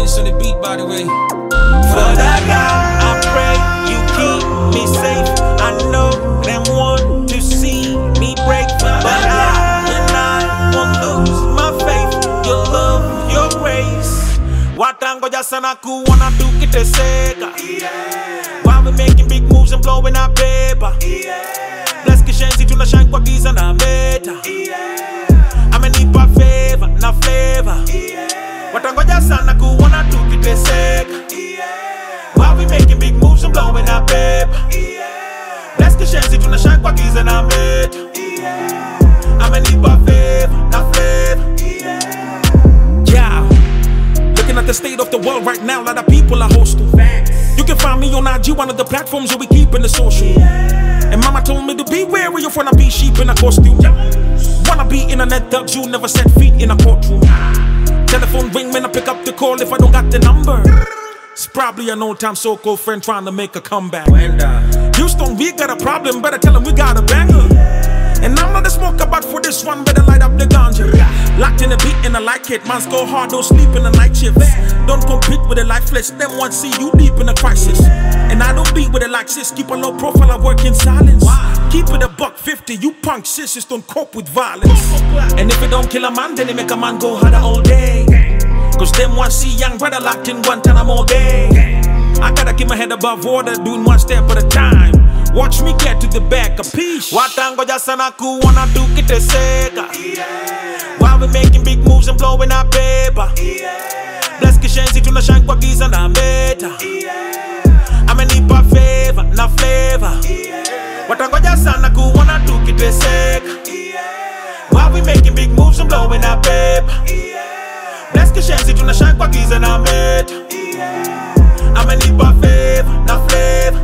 Prince on the beat, by the way. Father God, I pray you keep me safe. I know them want to see me break, but I won't lose my faith. Your love, your grace. Watangoja sana kuona tukiteseka. While we making big moves and blowing our paper. Bless kishenzi tunashine kwa giza na meta. Amenipa favor na flavor. Watangoja sana kuona tukiteseka. While we making big moves and blowing our paper. Bless kishenzi tunashine kwa giza na meta. Amenipa favor na flavor. Yeah. Looking at the state of the world right now, a lot of people are hostile. You can find me on IG, one of the platforms that we keep in the social. And mama told me to be wary of wanna be sheep in a costume. Wanna be internet thugs, you never set feet in a courtroom. Telephone ring, man, I pick up the call if I don't got the number. It's probably an old time so-called friend trying to make a comeback. Houston, we got a problem, better tell them we got a banger. And I'm not a smoker, but for this one, better light up the ganja. Locked in the beat and I like it. Mans go hard, don't sleep in the night shifts. Don't compete with the life flesh, them want see you deep in a crisis. And I don't beat with it like sis, keep a low profile, I work in silence. Keep it $150, you punk sisters don't cope with violence. And if it don't kill a man, then it make a man go harder all day. Cause them want see young brother locked in Guantanamo all day. I gotta keep my head above water, doing one step at a time. Watch me get to the back, a piece. Watangoja sana kuona tukiteseka. While we making big moves and blowing our paper. Bless kishenzi tunashine kwa giza na meta. Amenipa favor na flavor. Watangoja sana kuona tukiteseka. While we making big moves and blowing our paper. Bless kishenzi tunashine kwa giza na meta. Amenipa favor na flavor.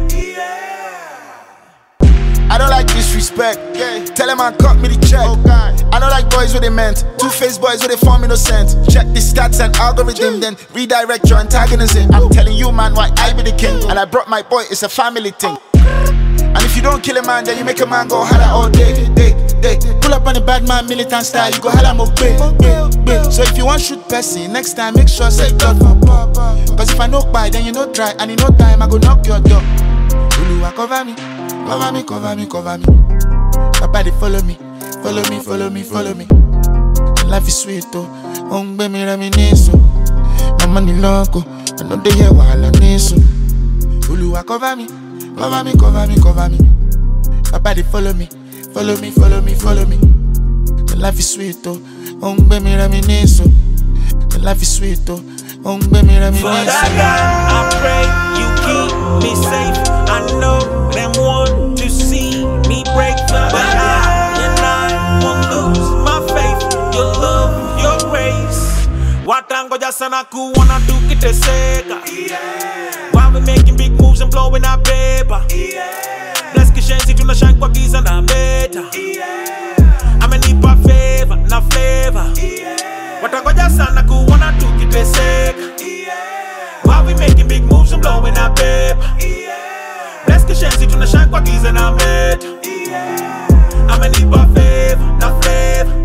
I don't like disrespect. Yeah. Tell them I cut me the check. Oh God. I don't like boys with they meant. Two-faced boys with they form innocent. Check the stats and algorithm, then redirect your antagonism. I'm telling you, man, why I be the king. And I brought my boy, it's a family thing. And if you don't kill a man, then you make a man go holla all day. Pull up on the bad man militant style, you go holla mo babe. So if you want shoot Percy, next time make sure say God for pop. Cause if I knock by, then you no try. And in no time, I go knock your door. Uluwa cover me. Cover me, cover me, cover me. Papa, they follow me. Follow me, follow me, follow me. Life is sweet, oh. Ongbe mi reminisce. My money loco. I know they hear while I need so. Uluwa cover me. Cover me, cover me, cover me. Papa, they follow me. Follow me, follow me, follow me. Life is sweet, oh. Ongbe mi reminisce. Life is sweet, oh. Ongbe mi reminisce. Father God, I pray you keep me safe. I know them want to see me break, but I won't lose my faith. Your love, your grace. Watangoja sana kuona tukiteseka. While we making big moves and blowing our paper. Bless kishenzi tunashine kwa giza na meta. Amenipa favor na flavor. Watangoja sana kuona tukiteseka. While we making big moves and blowing our paper. Bless kishenzi tunashine kwa giza na meta. Amenipa favor na flavor.